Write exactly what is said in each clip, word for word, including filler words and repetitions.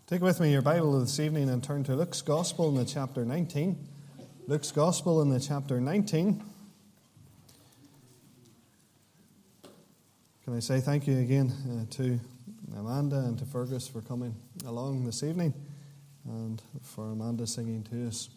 Take with me your Bible this evening and turn to Luke's Gospel in the chapter nineteen. Luke's Gospel in the chapter nineteen. Can I say thank you again uh, to Amanda and to Fergus for coming along this evening and for Amanda singing to us.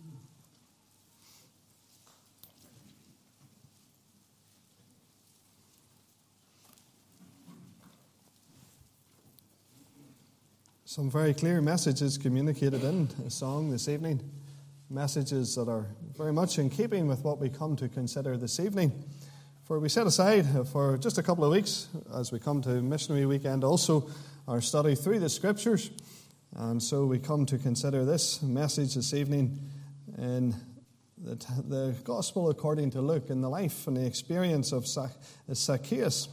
Some very clear messages communicated in a song this evening. Messages that are very much in keeping with what we come to consider this evening. For we set aside for just a couple of weeks, as we come to Missionary Weekend, also our study through the Scriptures. And so we come to consider this message this evening in the, the Gospel according to Luke, in the life and the experience of Zacchaeus.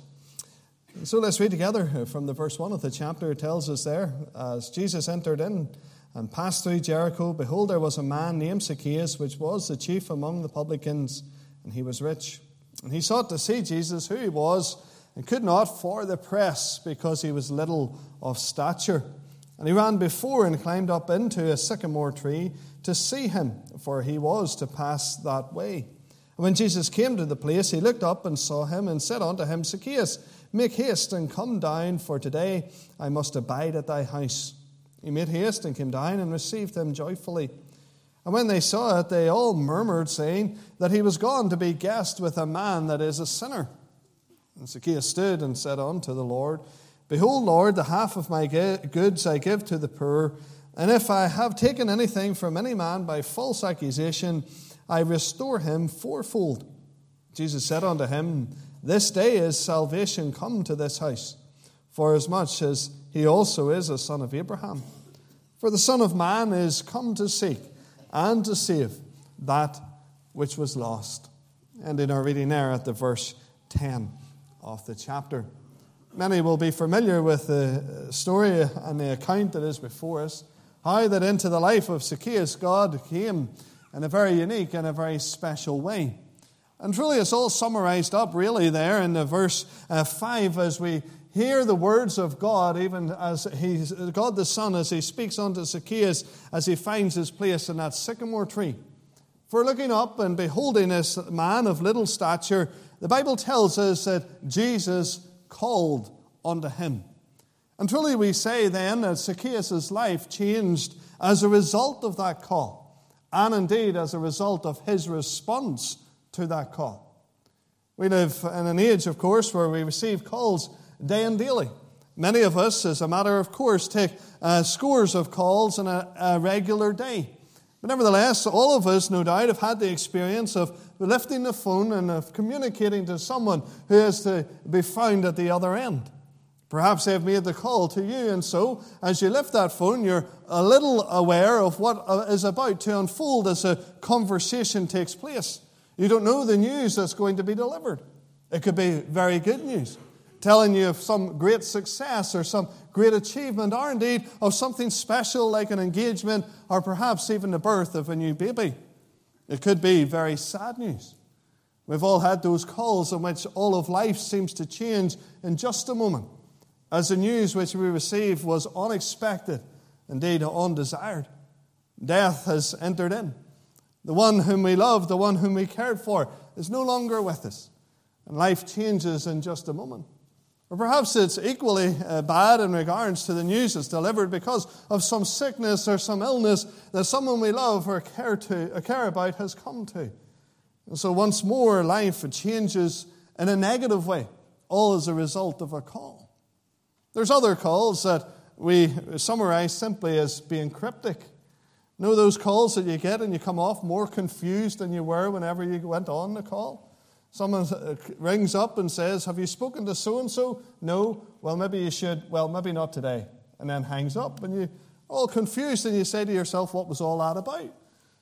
So let's read together from the verse one of the chapter. It tells us there, as Jesus entered in and passed through Jericho, behold, there was a man named Zacchaeus, which was the chief among the publicans, and he was rich. And he sought to see Jesus, who he was, and could not for the press, because he was little of stature. And he ran before and climbed up into a sycamore tree to see him, for he was to pass that way. And when Jesus came to the place, he looked up and saw him, and said unto him, Zacchaeus, make haste and come down, for today I must abide at thy house. He made haste and came down and received him joyfully. And when they saw it, they all murmured, saying that he was gone to be guest with a man that is a sinner. And Zacchaeus stood and said unto the Lord, Behold, Lord, the half of my goods I give to the poor, and if I have taken anything from any man by false accusation, I restore him fourfold. Jesus said unto him, This day is salvation come to this house, forasmuch as he also is a son of Abraham. For the Son of Man is come to seek and to save that which was lost. And in our reading there at the verse ten of the chapter. Many will be familiar with the story and the account that is before us, how that into the life of Zacchaeus God came in a very unique and a very special way. And truly it's all summarized up really there in the verse uh, five as we hear the words of God, even as he, God the Son, as he speaks unto Zacchaeus as he finds his place in that sycamore tree. For looking up and beholding this man of little stature, the Bible tells us that Jesus called unto him. And truly we say then that Zacchaeus' life changed as a result of that call, and indeed as a result of his response to that call. We live in an age, of course, where we receive calls day and daily. Many of us, as a matter of course, take uh, scores of calls in a, a regular day. But nevertheless, all of us, no doubt, have had the experience of lifting the phone and of communicating to someone who is to be found at the other end. Perhaps they've made the call to you, and so as you lift that phone, you're a little aware of what is about to unfold as a conversation takes place. You don't know the news that's going to be delivered. It could be very good news, telling you of some great success or some great achievement, or indeed of something special like an engagement or perhaps even the birth of a new baby. It could be very sad news. We've all had those calls in which all of life seems to change in just a moment, as the news which we received was unexpected, indeed undesired. Death has entered in. The one whom we loved, the one whom we cared for, is no longer with us. And life changes in just a moment. Or perhaps it's equally uh, bad in regards to the news that's delivered because of some sickness or some illness that someone we love or care, to, or care about has come to. And so once more, life changes in a negative way, all as a result of a call. There's other calls that we summarize simply as being cryptic. You know those calls that you get and you come off more confused than you were whenever you went on the call? Someone rings up and says, have you spoken to so-and-so? No. Well, maybe you should. Well, maybe not today. And then hangs up and you're all confused and you say to yourself, what was all that about?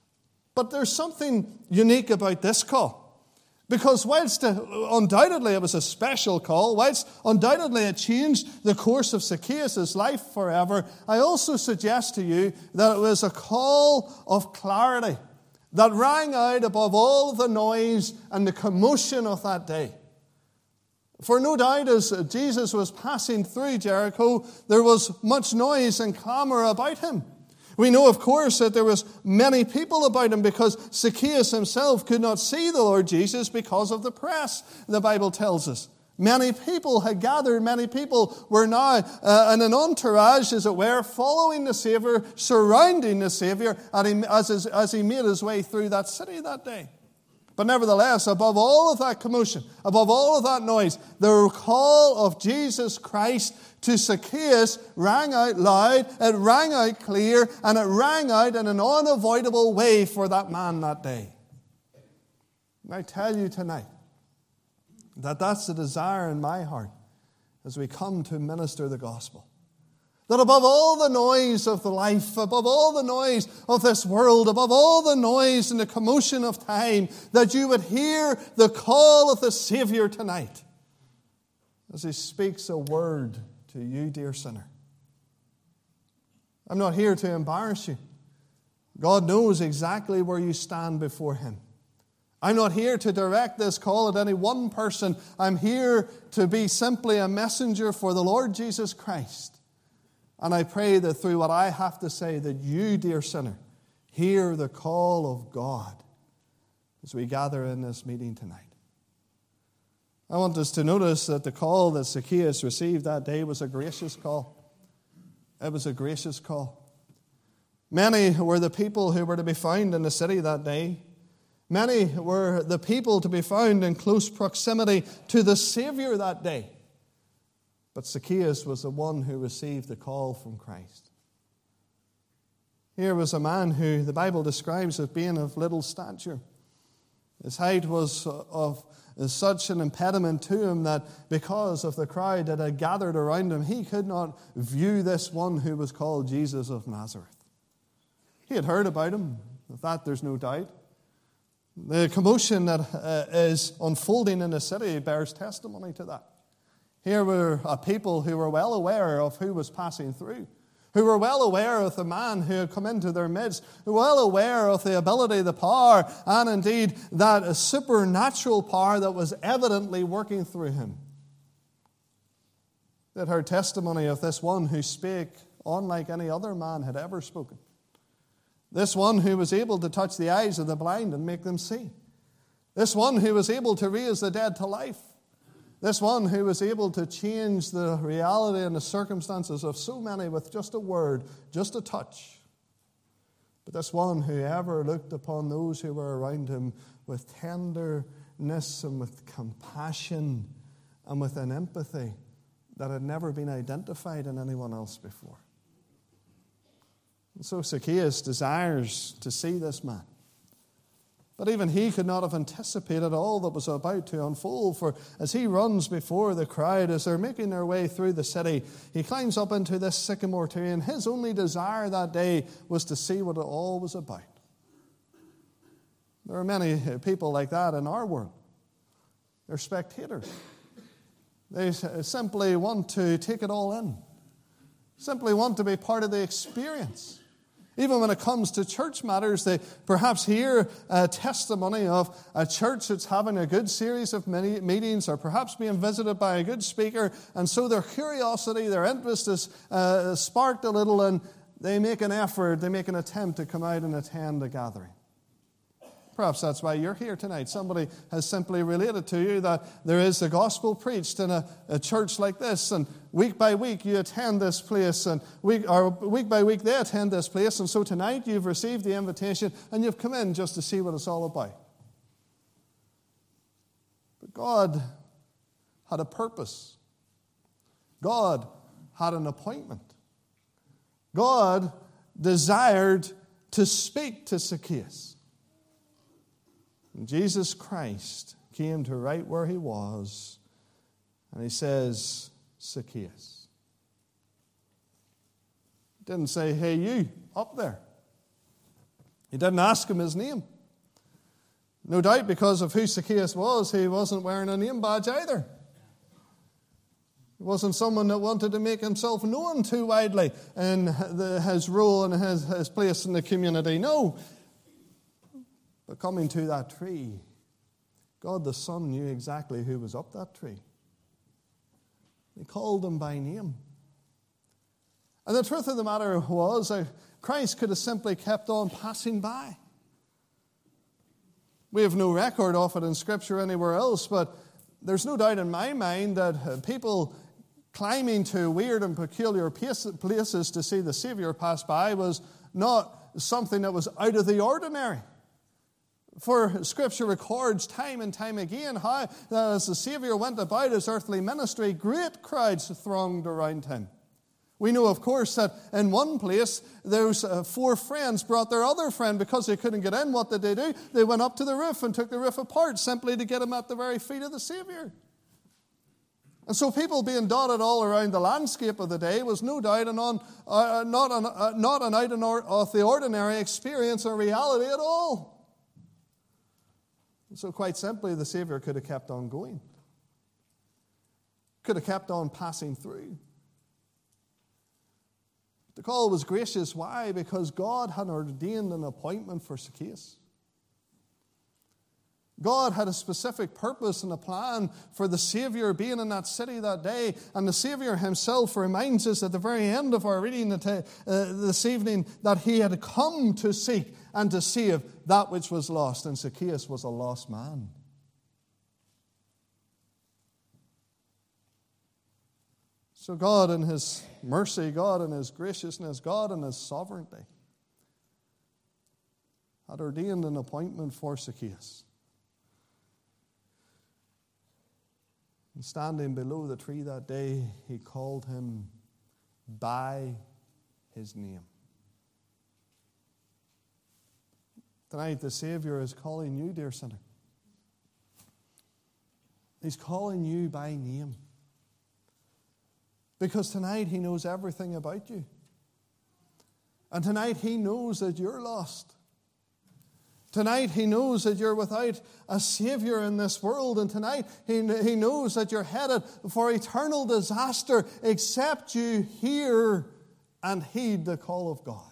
But there's something unique about this call. Because whilst undoubtedly it was a special call, whilst undoubtedly it changed the course of Zacchaeus' life forever, I also suggest to you that it was a call of clarity that rang out above all the noise and the commotion of that day. For no doubt as Jesus was passing through Jericho, there was much noise and clamor about him. We know, of course, that there was many people about him because Zacchaeus himself could not see the Lord Jesus because of the press, the Bible tells us. Many people had gathered, many people were now uh, in an entourage, as it were, following the Savior, surrounding the Savior as, his, as he made his way through that city that day. But nevertheless, above all of that commotion, above all of that noise, the call of Jesus Christ to Zacchaeus rang out loud, it rang out clear, and it rang out in an unavoidable way for that man that day. And I tell you tonight, that that's the desire in my heart as we come to minister the gospel. That above all the noise of the life, above all the noise of this world, above all the noise and the commotion of time, that you would hear the call of the Savior tonight as he speaks a word to you, dear sinner. I'm not here to embarrass you. God knows exactly where you stand before him. I'm not here to direct this call at any one person. I'm here to be simply a messenger for the Lord Jesus Christ. And I pray that through what I have to say, that you, dear sinner, hear the call of God as we gather in this meeting tonight. I want us to notice that the call that Zacchaeus received that day was a gracious call. It was a gracious call. Many were the people who were to be found in the city that day. Many were the people to be found in close proximity to the Savior that day. But Zacchaeus was the one who received the call from Christ. Here was a man who the Bible describes as being of little stature. His height was of such an impediment to him that because of the crowd that had gathered around him, he could not view this one who was called Jesus of Nazareth. He had heard about him. Of that there's no doubt. The commotion that uh, is unfolding in the city bears testimony to that. Here were a people who were well aware of who was passing through, who were well aware of the man who had come into their midst, who were well aware of the ability, the power, and indeed that supernatural power that was evidently working through him. They had heard testimony of this one who spake unlike any other man had ever spoken. This one who was able to touch the eyes of the blind and make them see. This one who was able to raise the dead to life. This one who was able to change the reality and the circumstances of so many with just a word, just a touch. But this one who ever looked upon those who were around him with tenderness and with compassion and with an empathy that had never been identified in anyone else before. And so Zacchaeus desires to see this man. But even he could not have anticipated all that was about to unfold, for as he runs before the crowd, as they're making their way through the city, he climbs up into this sycamore tree, and his only desire that day was to see what it all was about. There are many people like that in our world. They're spectators. They simply want to take it all in, simply want to be part of the experience. Even when it comes to church matters, they perhaps hear a testimony of a church that's having a good series of meetings or perhaps being visited by a good speaker, and so their curiosity, their interest is uh, sparked a little, and they make an effort, they make an attempt to come out and attend the gathering. Perhaps that's why you're here tonight. Somebody has simply related to you that there is the gospel preached in a, a church like this, and week by week you attend this place, and week, or week by week they attend this place, and so tonight you've received the invitation and you've come in just to see what it's all about. But God had a purpose. God had an appointment. God desired to speak to Zacchaeus. And Jesus Christ came to right where he was, and he says, Zacchaeus. He didn't say, hey, you, up there. He didn't ask him his name. No doubt because of who Zacchaeus was, he wasn't wearing a name badge either. He wasn't someone that wanted to make himself known too widely in the, his role and his, his place in the community. No. But coming to that tree, God the Son knew exactly who was up that tree. He called him by name. And the truth of the matter was that Christ could have simply kept on passing by. We have no record of it in Scripture anywhere else, but there's no doubt in my mind that people climbing to weird and peculiar places to see the Savior pass by was not something that was out of the ordinary. For Scripture records time and time again how, as the Savior went about his earthly ministry, great crowds thronged around him. We know, of course, that in one place, those uh, four friends brought their other friend because they couldn't get in. What did they do? They went up to the roof and took the roof apart simply to get him at the very feet of the Savior. And so people being dotted all around the landscape of the day was no doubt an on, uh, not, an, uh, not an out of the ordinary experience or reality at all. And so quite simply, the Savior could have kept on going. Could have kept on passing through. The call was gracious. Why? Because God had ordained an appointment for Zacchaeus. God had a specific purpose and a plan for the Savior being in that city that day. And the Savior himself reminds us at the very end of our reading uh, this evening that he had come to seek and to save that which was lost. And Zacchaeus was a lost man. So God in his mercy, God in his graciousness, God in his sovereignty had ordained an appointment for Zacchaeus. And standing below the tree that day, he called him by his name. Tonight, the Savior is calling you, dear sinner. He's calling you by name. Because tonight he knows everything about you. And tonight he knows that you're lost. Tonight he knows that you're without a Savior in this world. And tonight he, he knows that you're headed for eternal disaster except you hear and heed the call of God.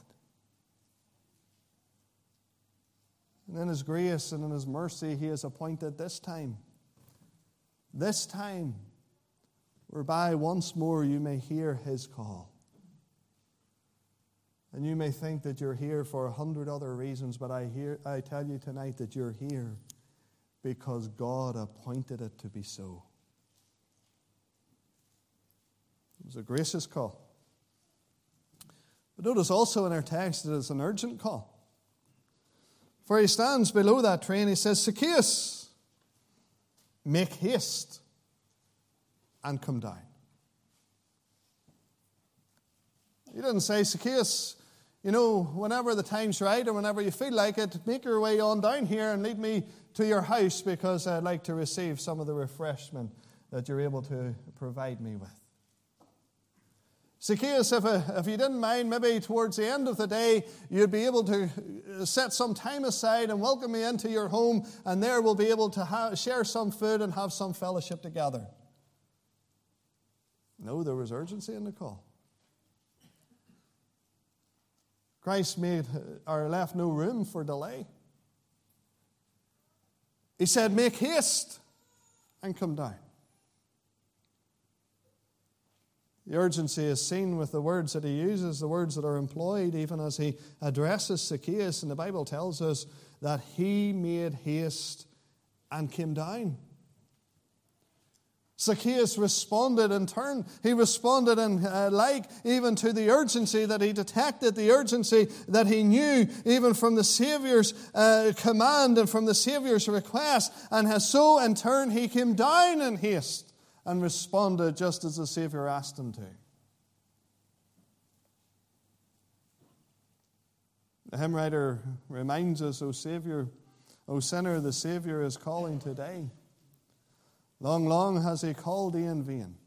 And in his grace and in his mercy he has appointed this time. This time whereby once more you may hear his call. And you may think that you're here for a hundred other reasons, but I hear, I tell you tonight that you're here because God appointed it to be so. It was a gracious call. But notice also in our text that it's an urgent call. For he stands below that tree and he says, Zacchaeus, make haste and come down. He didn't say, Zacchaeus, you know, whenever the time's right or whenever you feel like it, make your way on down here and lead me to your house because I'd like to receive some of the refreshment that you're able to provide me with. Zacchaeus, if, if you didn't mind, maybe towards the end of the day, you'd be able to set some time aside and welcome me into your home, and there we'll be able to have, share some food and have some fellowship together. No, there was urgency in the call. Christ made or left no room for delay. He said, make haste and come down. The urgency is seen with the words that he uses, the words that are employed even as he addresses Zacchaeus. And the Bible tells us that he made haste and came down. Zacchaeus responded in turn. He responded in uh, like even to the urgency that he detected, the urgency that he knew even from the Savior's uh, command and from the Savior's request. And has so in turn he came down in haste and responded just as the Savior asked him to. The hymn writer reminds us, O Savior, O sinner, the Savior is calling today. Long, long has he called thee in vain.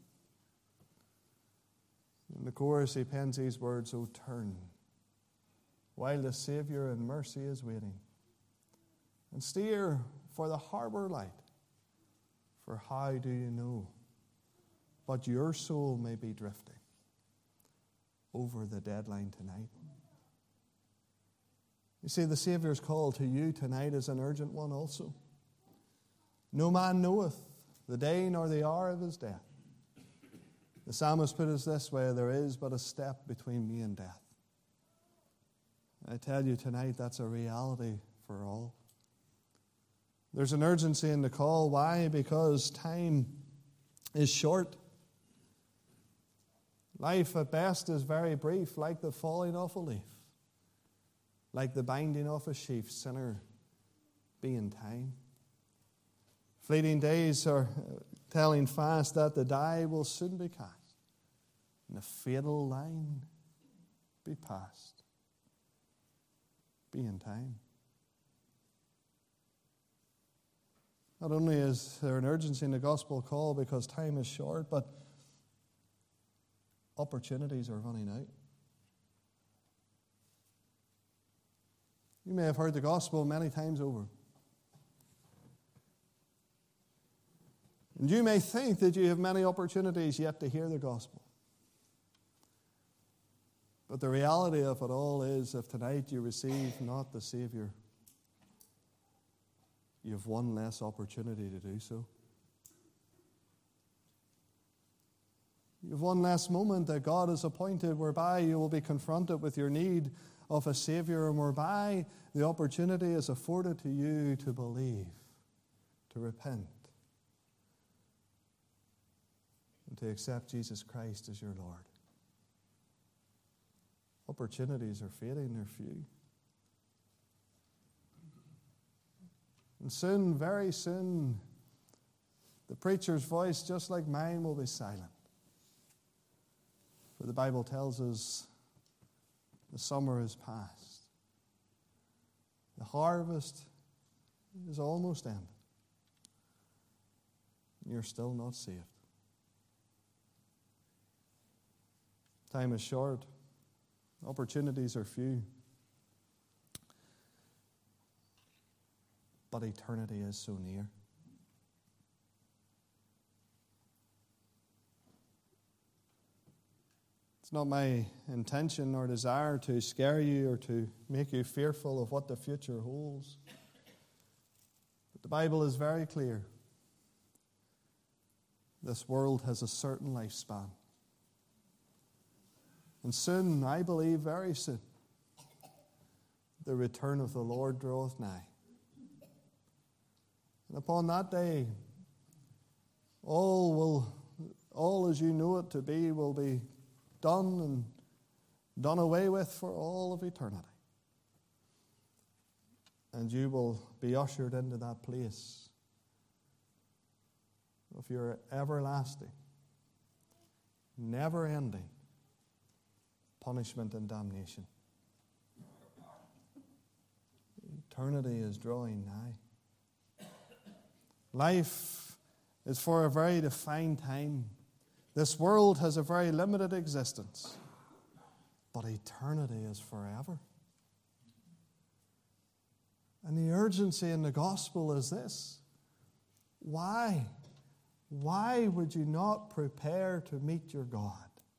In the chorus he pens these words, O turn, while the Savior in mercy is waiting, and steer for the harbor light. For how do you know but your soul may be drifting over the deadline tonight? You see, the Savior's call to you tonight is an urgent one also. No man knoweth the day nor the hour of his death. The psalmist put it this way: there is but a step between me and death. I tell you tonight, that's a reality for all. There's an urgency in the call. Why? Because time is short. Life at best is very brief, like the falling of a leaf, like the binding of a sheaf. Sinner, be in time. Fleeting days are telling fast that the die will soon be cast, and the fatal line be passed. Be in time. Not only is there an urgency in the gospel call because time is short, but opportunities are running out. You may have heard the gospel many times over. And you may think that you have many opportunities yet to hear the gospel. But the reality of it all is, if tonight you receive not the Savior, you have one less opportunity to do so. You have one less moment that God has appointed whereby you will be confronted with your need of a Savior, and whereby the opportunity is afforded to you to believe, to repent, and to accept Jesus Christ as your Lord. Opportunities are fading, they're few. And soon, very soon, the preacher's voice, just like mine, will be silent. For the Bible tells us the summer is past. The harvest is almost ended. And you're still not saved. Time is short. Opportunities are few. But eternity is so near. It's not my intention or desire to scare you or to make you fearful of what the future holds. But the Bible is very clear. This world has a certain lifespan. And soon, I believe very soon, the return of the Lord draweth nigh. And upon that day, all will, all as you know it to be, will be done and done away with for all of eternity. And you will be ushered into that place of your everlasting, never-ending punishment and damnation. Eternity is drawing nigh. Life is for a very defined time. This world has a very limited existence. But eternity is forever. And the urgency in the gospel is this. Why? Why would you not prepare to meet your God?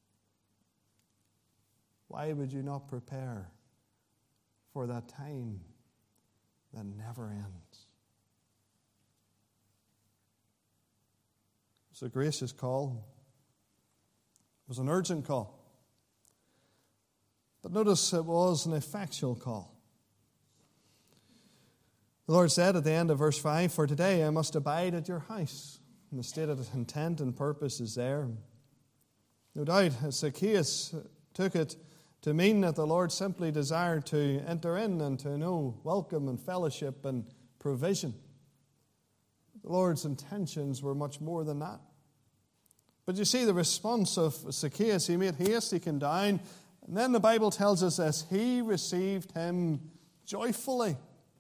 Why would you not prepare for that time that never ends? It was a gracious call. It was an urgent call. But notice it was an effectual call. The Lord said at the end of verse five, "For today I must abide at your house." And the stated intent and purpose is there. No doubt, Zacchaeus took it to mean that the Lord simply desired to enter in and to know welcome and fellowship and provision. The Lord's intentions were much more than that. But you see the response of Zacchaeus. He made haste, he came down, and then the Bible tells us as he received him joyfully.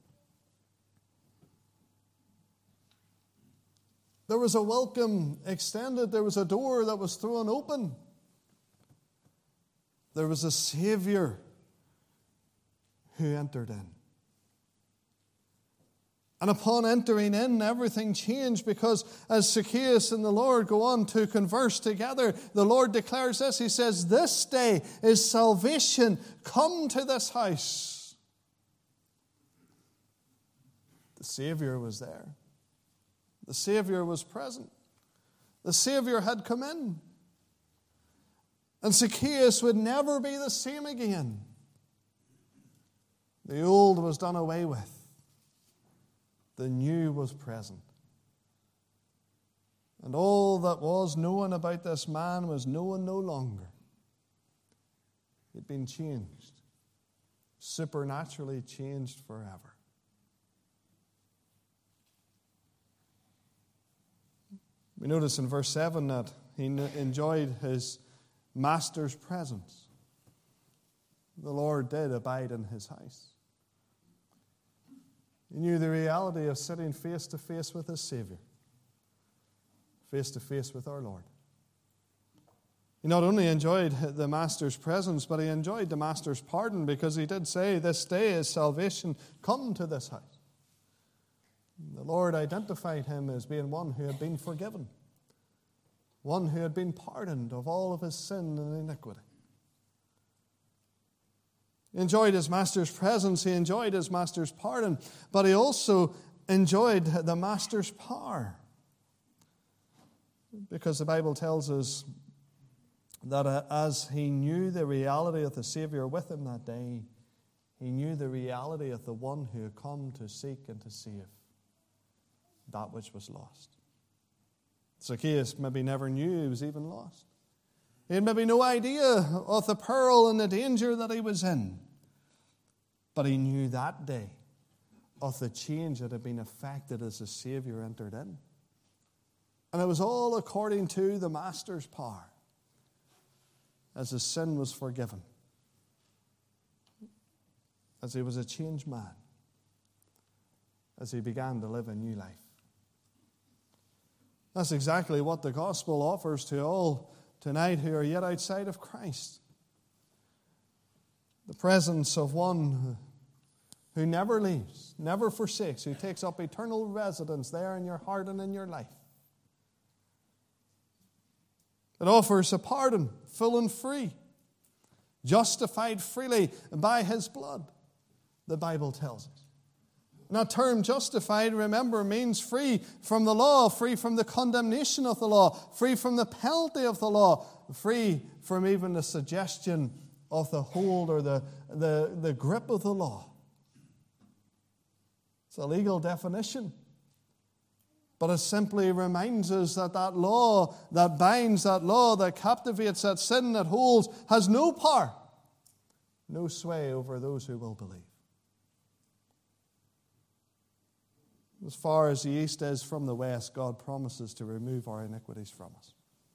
There was a welcome extended. There was a door that was thrown open. There was a Savior who entered in. And upon entering in, everything changed, because as Zacchaeus and the Lord go on to converse together, the Lord declares this. He says, "This day is salvation come to this house." The Savior was there. The Savior was present. The Savior had come in. And Zacchaeus would never be the same again. The old was done away with. The new was present. And all that was known about this man was known no longer. He'd been changed, supernaturally changed forever. We notice in verse seven that he enjoyed his master's presence. The Lord did abide in his house. He knew the reality of sitting face to face with his Savior, face to face with our Lord. He not only enjoyed the Master's presence, but he enjoyed the Master's pardon, because he did say, "This day is salvation come to this house." The Lord identified him as being one who had been forgiven, one who had been pardoned of all of his sin and iniquity. He enjoyed his Master's presence, he enjoyed his Master's pardon, but he also enjoyed the Master's power. Because the Bible tells us that as he knew the reality of the Savior with him that day, he knew the reality of the one who had come to seek and to save that which was lost. Zacchaeus maybe never knew he was even lost. He had maybe no idea of the peril and the danger that he was in. But he knew that day of the change that had been effected as the Savior entered in. And it was all according to the Master's power, as his sin was forgiven, as he was a changed man, as he began to live a new life. That's exactly what the gospel offers to all tonight who are yet outside of Christ. The presence of one who never leaves, never forsakes, who takes up eternal residence there in your heart and in your life. It offers a pardon, full and free, justified freely by his blood, the Bible tells us. And that term justified, remember, means free from the law, free from the condemnation of the law, free from the penalty of the law, free from even the suggestion of the hold or the, the, the grip of the law. It's a legal definition. But it simply reminds us that that law that binds, that law that captivates, that sin that holds, has no power, no sway over those who will believe. As far as the east is from the west, God promises to remove our iniquities from us.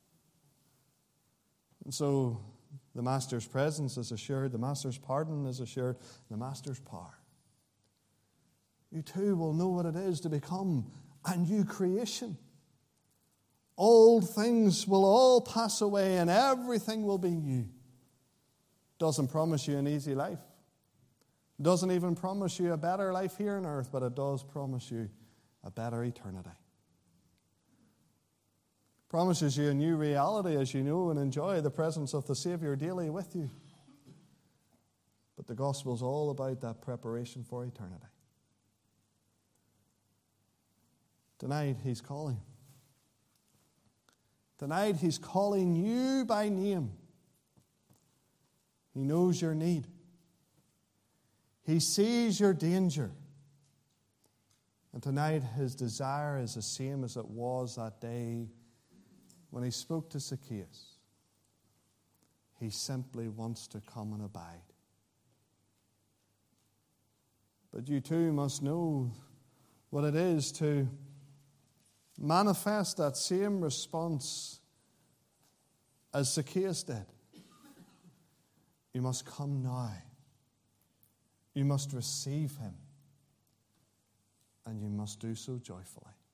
And so the Master's presence is assured, the Master's pardon is assured, the Master's power. You too will know what it is to become a new creation. Old things will all pass away and everything will be new. Doesn't promise you an easy life. Doesn't even promise you a better life here on earth, but it does promise you a better eternity. Promises you a new reality as you know and enjoy the presence of the Savior daily with you. But the gospel is all about that preparation for eternity. Tonight, he's calling. Tonight, he's calling you by name. He knows your need. He sees your danger. And tonight, his desire is the same as it was that day when he spoke to Zacchaeus. He simply wants to come and abide. But you too must know what it is to manifest that same response as Zacchaeus did. You must come now. You must receive him. And you must do so joyfully.